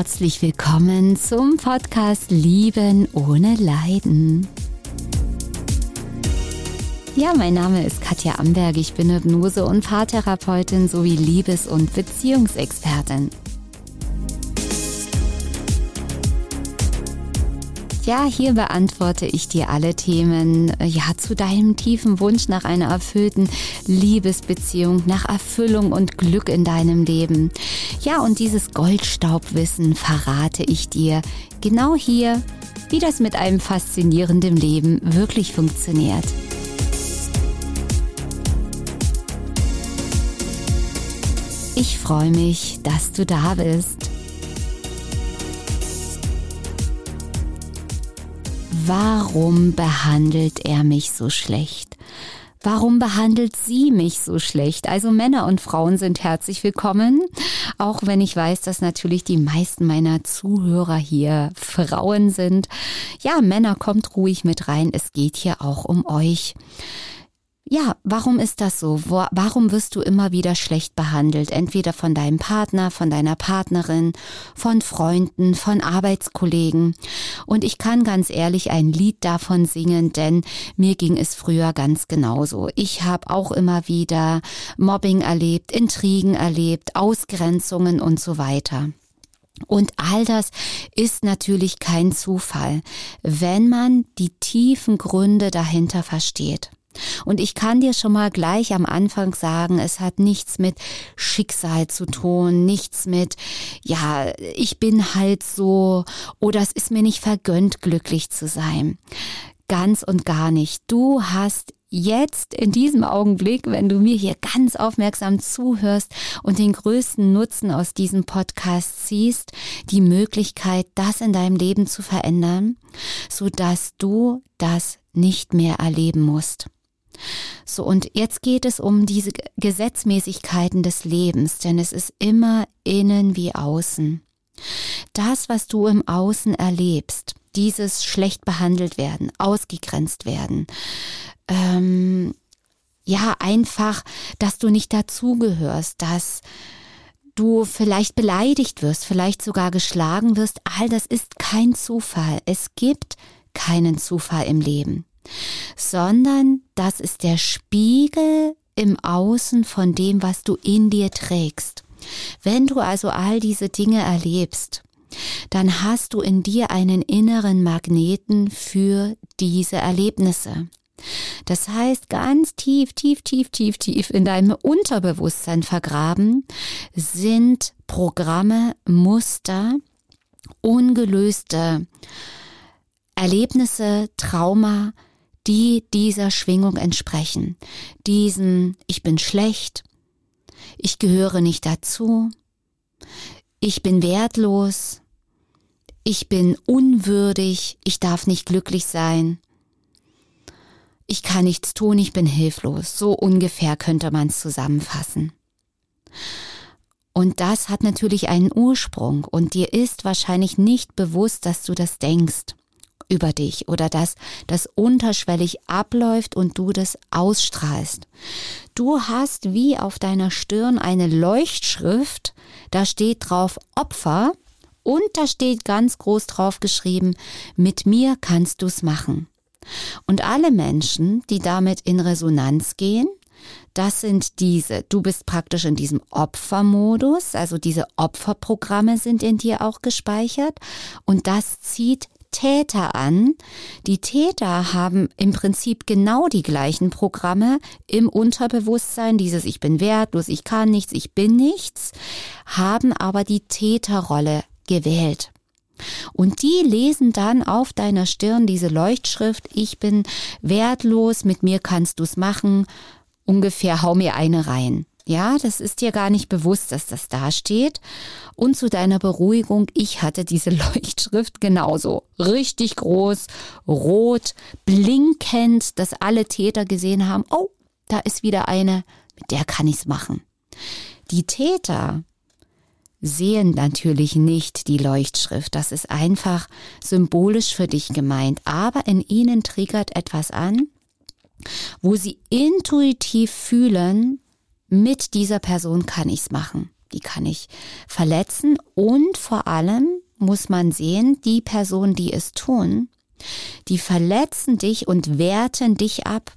herzlich willkommen zum Podcast Lieben ohne Leiden. Ja, mein Name ist Katja Amberg, ich bin Hypnose- und Paartherapeutin sowie Liebes- und Beziehungsexpertin. Ja, hier beantworte ich dir alle Themen, zu deinem tiefen Wunsch nach einer erfüllten Liebesbeziehung, nach Erfüllung und Glück in deinem Leben. Ja, und dieses Goldstaubwissen verrate ich dir genau hier, wie das mit einem faszinierenden Leben wirklich funktioniert. Ich freue mich, dass du da bist. Warum behandelt er mich so schlecht? Warum behandelt sie mich so schlecht? Also Männer und Frauen sind herzlich willkommen, auch wenn ich weiß, dass natürlich die meisten meiner Zuhörer hier Frauen sind. Ja, Männer, kommt ruhig mit rein, es geht hier auch um euch. Ja, warum ist das so? Warum wirst du immer wieder schlecht behandelt? Entweder von deinem Partner, von deiner Partnerin, von Freunden, von Arbeitskollegen. Und ich kann ganz ehrlich ein Lied davon singen, denn mir ging es früher ganz genauso. Ich habe auch immer wieder Mobbing erlebt, Intrigen erlebt, Ausgrenzungen und so weiter. Und all das ist natürlich kein Zufall, wenn man die tiefen Gründe dahinter versteht. Und ich kann dir schon mal gleich am Anfang sagen, es hat nichts mit Schicksal zu tun, nichts mit, ich bin halt so oder es ist mir nicht vergönnt, glücklich zu sein. Ganz und gar nicht. Du hast jetzt in diesem Augenblick, wenn du mir hier ganz aufmerksam zuhörst und den größten Nutzen aus diesem Podcast ziehst, die Möglichkeit, das in deinem Leben zu verändern, sodass du das nicht mehr erleben musst. So, und jetzt geht es um diese Gesetzmäßigkeiten des Lebens, denn es ist immer innen wie außen. Das, was du im Außen erlebst, dieses schlecht behandelt werden, ausgegrenzt werden, einfach, dass du nicht dazugehörst, dass du vielleicht beleidigt wirst, vielleicht sogar geschlagen wirst, all das ist kein Zufall. Es gibt keinen Zufall im Leben, sondern das ist der Spiegel im Außen von dem, was du in dir trägst. Wenn du also all diese Dinge erlebst, dann hast du in dir einen inneren Magneten für diese Erlebnisse. Das heißt, ganz tief in deinem Unterbewusstsein vergraben sind Programme, Muster, ungelöste Erlebnisse, Trauma, die dieser Schwingung entsprechen. Diesen, ich bin schlecht, ich gehöre nicht dazu, ich bin wertlos, ich bin unwürdig, ich darf nicht glücklich sein, ich kann nichts tun, ich bin hilflos. So ungefähr könnte man es zusammenfassen. Und das hat natürlich einen Ursprung und dir ist wahrscheinlich nicht bewusst, dass du das denkst über dich oder dass das unterschwellig abläuft und du das ausstrahlst. Du hast wie auf deiner Stirn eine Leuchtschrift, da steht drauf Opfer und da steht ganz groß drauf geschrieben, mit mir kannst du's machen. Und alle Menschen, die damit in Resonanz gehen, das sind diese, du bist praktisch in diesem Opfermodus, also diese Opferprogramme sind in dir auch gespeichert und das zieht Täter an. Die Täter haben im Prinzip genau die gleichen Programme im Unterbewusstsein, dieses ich bin wertlos, ich kann nichts, ich bin nichts, haben aber die Täterrolle gewählt. Und die lesen dann auf deiner Stirn diese Leuchtschrift, ich bin wertlos, mit mir kannst du's machen, ungefähr hau mir eine rein. Ja, das ist dir gar nicht bewusst, dass das da steht. Und zu deiner Beruhigung, ich hatte diese Leuchtschrift genauso. Richtig groß, rot, blinkend, dass alle Täter gesehen haben, oh, da ist wieder eine, mit der kann ich's machen. Die Täter sehen natürlich nicht die Leuchtschrift. Das ist einfach symbolisch für dich gemeint. Aber in ihnen triggert etwas an, wo sie intuitiv fühlen, mit dieser Person kann ich's machen. die kann ich verletzen und vor allem muss man sehen, die Personen, die es tun, die verletzen dich und werten dich ab,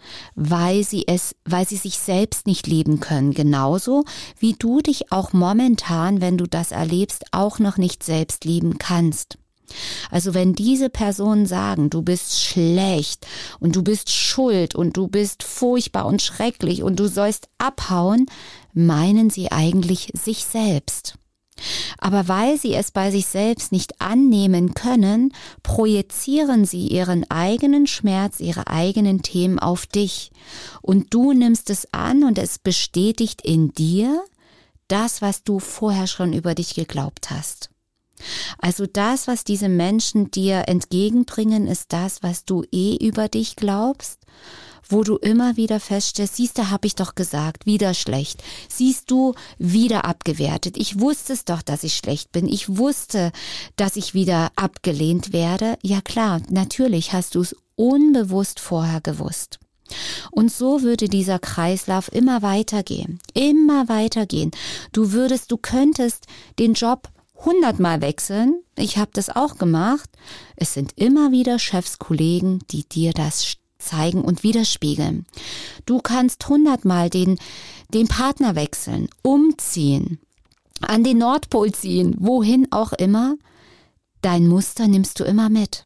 weil sie sich selbst nicht lieben können. Genauso wie du dich auch momentan, wenn du das erlebst, auch noch nicht selbst lieben kannst. Also wenn diese Personen sagen, du bist schlecht und du bist schuld und du bist furchtbar und schrecklich und du sollst abhauen, meinen sie eigentlich sich selbst. Aber weil sie es bei sich selbst nicht annehmen können, projizieren sie ihren eigenen Schmerz, ihre eigenen Themen auf dich. Und du nimmst es an und es bestätigt in dir das, was du vorher schon über dich geglaubt hast. Also das, was diese Menschen dir entgegenbringen, ist das, was du über dich glaubst, wo du immer wieder feststellst, siehst du, habe ich doch gesagt, wieder schlecht. Siehst du, wieder abgewertet. Ich wusste es doch, dass ich schlecht bin. Ich wusste, dass ich wieder abgelehnt werde. Ja klar, natürlich hast du es unbewusst vorher gewusst. Und so würde dieser Kreislauf immer weitergehen. Immer weitergehen. Du könntest den Job 100-mal wechseln. Ich habe das auch gemacht. Es sind immer wieder Chefs, Kollegen, die dir das zeigen und widerspiegeln. Du kannst 100-mal den Partner wechseln, umziehen, an den Nordpol ziehen, wohin auch immer. Dein Muster nimmst du immer mit.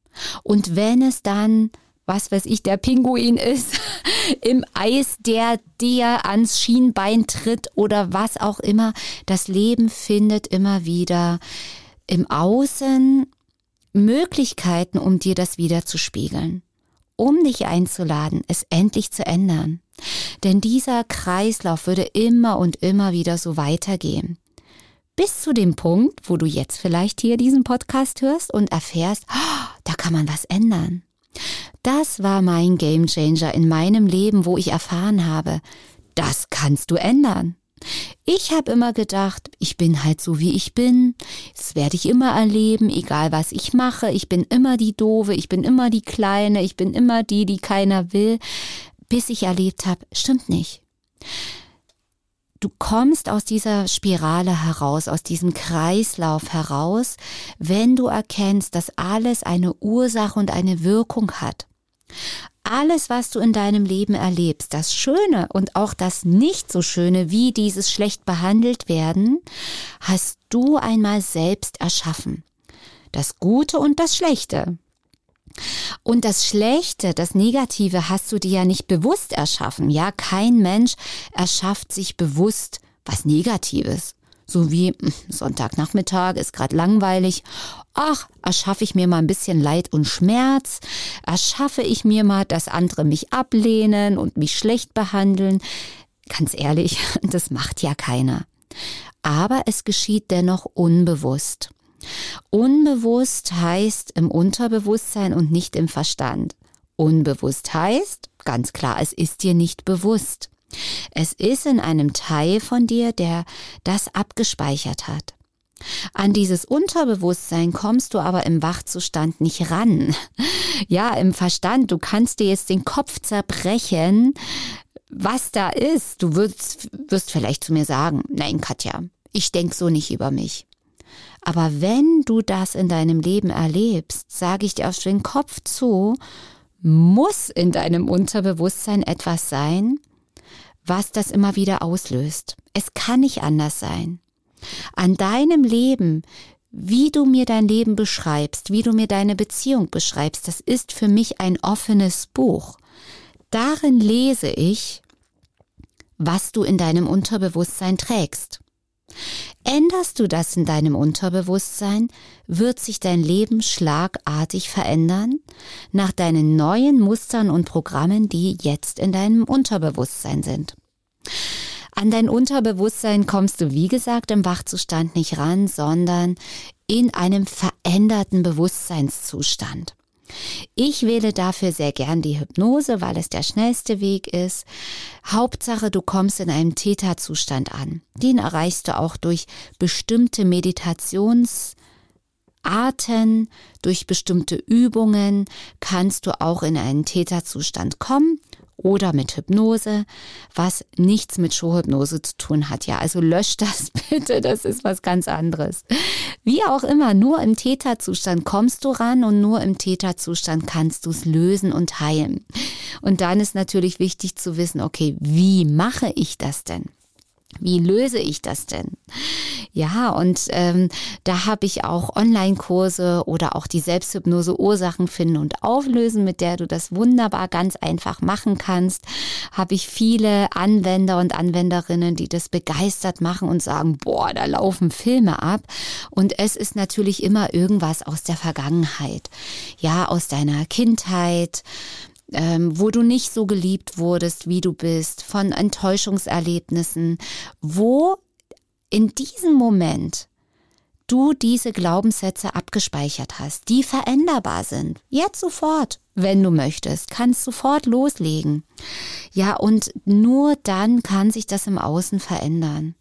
Und wenn es dann, was weiß ich, der Pinguin ist, im Eis, der dir ans Schienbein tritt oder was auch immer, das Leben findet immer wieder im Außen Möglichkeiten, um dir das wieder zu spiegeln. Um dich einzuladen, es endlich zu ändern. Denn dieser Kreislauf würde immer und immer wieder so weitergehen. Bis zu dem Punkt, wo du jetzt vielleicht hier diesen Podcast hörst und erfährst, da kann man was ändern. Das war mein Gamechanger in meinem Leben, wo ich erfahren habe, das kannst du ändern. Ich habe immer gedacht, ich bin halt so, wie ich bin. Das werde ich immer erleben, egal was ich mache. Ich bin immer die Doofe, ich bin immer die Kleine, ich bin immer die keiner will. Bis ich erlebt habe, stimmt nicht. Du kommst aus dieser Spirale heraus, aus diesem Kreislauf heraus, wenn du erkennst, dass alles eine Ursache und eine Wirkung hat. Alles, was du in deinem Leben erlebst, das Schöne und auch das nicht so Schöne, wie dieses schlecht behandelt werden, hast du einmal selbst erschaffen. Das Gute und das Schlechte. Und das Schlechte, das Negative hast du dir ja nicht bewusst erschaffen. Ja, kein Mensch erschafft sich bewusst was Negatives. So wie Sonntagnachmittag ist gerade langweilig. Ach, erschaffe ich mir mal ein bisschen Leid und Schmerz. Erschaffe ich mir mal, dass andere mich ablehnen und mich schlecht behandeln. Ganz ehrlich, das macht ja keiner. Aber es geschieht dennoch unbewusst. Unbewusst heißt im Unterbewusstsein und nicht im Verstand. Unbewusst heißt, ganz klar, es ist dir nicht bewusst. Es ist in einem Teil von dir, der das abgespeichert hat. An dieses Unterbewusstsein kommst du aber im Wachzustand nicht ran. Ja, im Verstand, du kannst dir jetzt den Kopf zerbrechen, was da ist. Du wirst vielleicht zu mir sagen, nein Katja, ich denke so nicht über mich. Aber wenn du das in deinem Leben erlebst, sage ich dir auf den Kopf zu, muss in deinem Unterbewusstsein etwas sein, was das immer wieder auslöst. Es kann nicht anders sein. An deinem Leben, wie du mir dein Leben beschreibst, wie du mir deine Beziehung beschreibst, das ist für mich ein offenes Buch. Darin lese ich, was du in deinem Unterbewusstsein trägst. Änderst du das in deinem Unterbewusstsein, wird sich dein Leben schlagartig verändern nach deinen neuen Mustern und Programmen, die jetzt in deinem Unterbewusstsein sind. An dein Unterbewusstsein kommst du, wie gesagt, im Wachzustand nicht ran, sondern in einem veränderten Bewusstseinszustand. Ich wähle dafür sehr gern die Hypnose, weil es der schnellste Weg ist. Hauptsache, du kommst in einem Theta-Zustand an. Den erreichst du auch durch bestimmte Meditationsarten, durch bestimmte Übungen kannst du auch in einen Theta-Zustand kommen oder mit Hypnose, was nichts mit Showhypnose zu tun hat. Ja, also löscht das bitte, das ist was ganz anderes. Wie auch immer, nur im Theta-Zustand kommst du ran und nur im Theta-Zustand kannst du es lösen und heilen. Und dann ist natürlich wichtig zu wissen, okay, wie mache ich das denn? Wie löse ich das denn? Ja, und da habe ich auch Online-Kurse oder auch die Selbsthypnose Ursachen finden und auflösen, mit der du das wunderbar ganz einfach machen kannst. Habe ich viele Anwender und Anwenderinnen, die das begeistert machen und sagen, boah, da laufen Filme ab. Und es ist natürlich immer irgendwas aus der Vergangenheit. Ja, aus deiner Kindheit, wo du nicht so geliebt wurdest, wie du bist, von Enttäuschungserlebnissen, wo in diesem Moment du diese Glaubenssätze abgespeichert hast, die veränderbar sind. Jetzt sofort, wenn du möchtest, kannst sofort loslegen. Ja, und nur dann kann sich das im Außen verändern.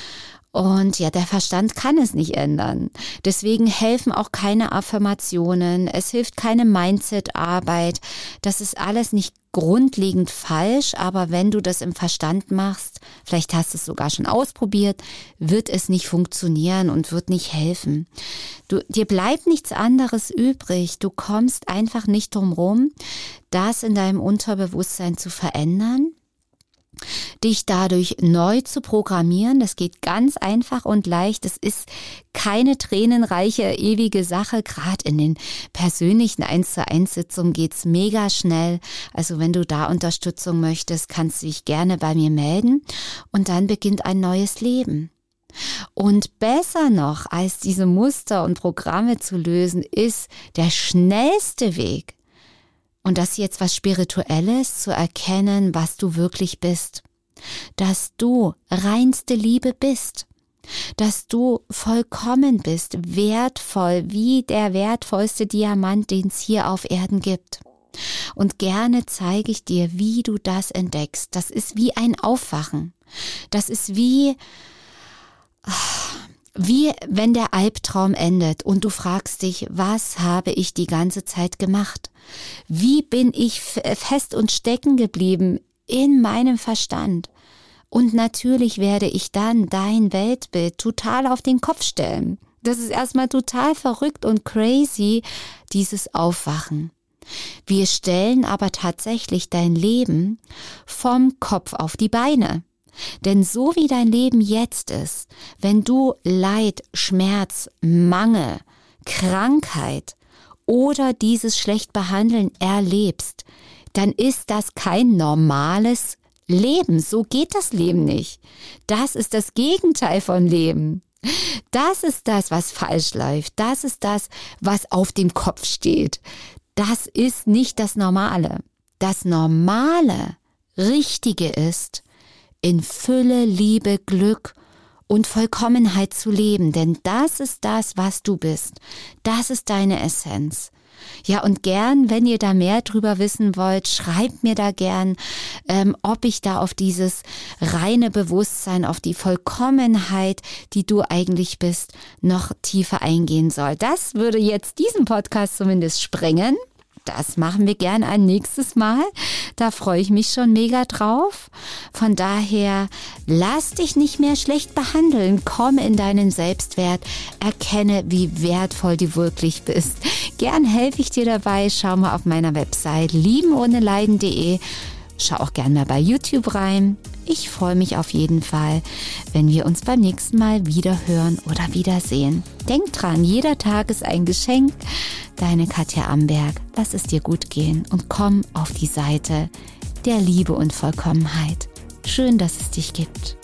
Und ja, der Verstand kann es nicht ändern. Deswegen helfen auch keine Affirmationen. Es hilft keine Mindset-Arbeit. Das ist alles nicht grundlegend falsch, aber wenn du das im Verstand machst, vielleicht hast du es sogar schon ausprobiert, wird es nicht funktionieren und wird nicht helfen. Dir bleibt nichts anderes übrig. Du kommst einfach nicht drum rum, das in deinem Unterbewusstsein zu verändern, dich dadurch neu zu programmieren. Das geht ganz einfach und leicht. Es ist keine tränenreiche, ewige Sache. Gerade in den persönlichen 1:1 Sitzungen geht's mega schnell. Also wenn du da Unterstützung möchtest, kannst du dich gerne bei mir melden. Und dann beginnt ein neues Leben. Und besser noch, als diese Muster und Programme zu lösen, ist der schnellste Weg, und das ist jetzt was Spirituelles, zu erkennen, was du wirklich bist. Dass du reinste Liebe bist. Dass du vollkommen bist, wertvoll, wie der wertvollste Diamant, den es hier auf Erden gibt. Und gerne zeige ich dir, wie du das entdeckst. Das ist wie ein Aufwachen. Das ist wie wenn der Albtraum endet und du fragst dich, was habe ich die ganze Zeit gemacht? Wie bin ich fest und stecken geblieben in meinem Verstand? Und natürlich werde ich dann dein Weltbild total auf den Kopf stellen. Das ist erstmal total verrückt und crazy, dieses Aufwachen. Wir stellen aber tatsächlich dein Leben vom Kopf auf die Beine. Denn so wie dein Leben jetzt ist, wenn du Leid, Schmerz, Mangel, Krankheit oder dieses Schlechtbehandeln erlebst, dann ist das kein normales Leben. So geht das Leben nicht. Das ist das Gegenteil von Leben. Das ist das, was falsch läuft. Das ist das, was auf dem Kopf steht. Das ist nicht das Normale. Das Normale, Richtige ist, in Fülle, Liebe, Glück und Vollkommenheit zu leben. Denn das ist das, was du bist. Das ist deine Essenz. Ja, und gern, wenn ihr da mehr drüber wissen wollt, schreibt mir da gern, ob ich da auf dieses reine Bewusstsein, auf die Vollkommenheit, die du eigentlich bist, noch tiefer eingehen soll. Das würde jetzt diesen Podcast zumindest sprengen. Das machen wir gern ein nächstes Mal. Da freue ich mich schon mega drauf. Von daher, lass dich nicht mehr schlecht behandeln. Komm in deinen Selbstwert. Erkenne, wie wertvoll du wirklich bist. Gern helfe ich dir dabei. Schau mal auf meiner Website liebenohneleiden.de. Schau auch gern mal bei YouTube rein. Ich freue mich auf jeden Fall, wenn wir uns beim nächsten Mal wieder hören oder wiedersehen. Denk dran, jeder Tag ist ein Geschenk. Deine Katja Amberg, lass es dir gut gehen und komm auf die Seite der Liebe und Vollkommenheit. Schön, dass es dich gibt.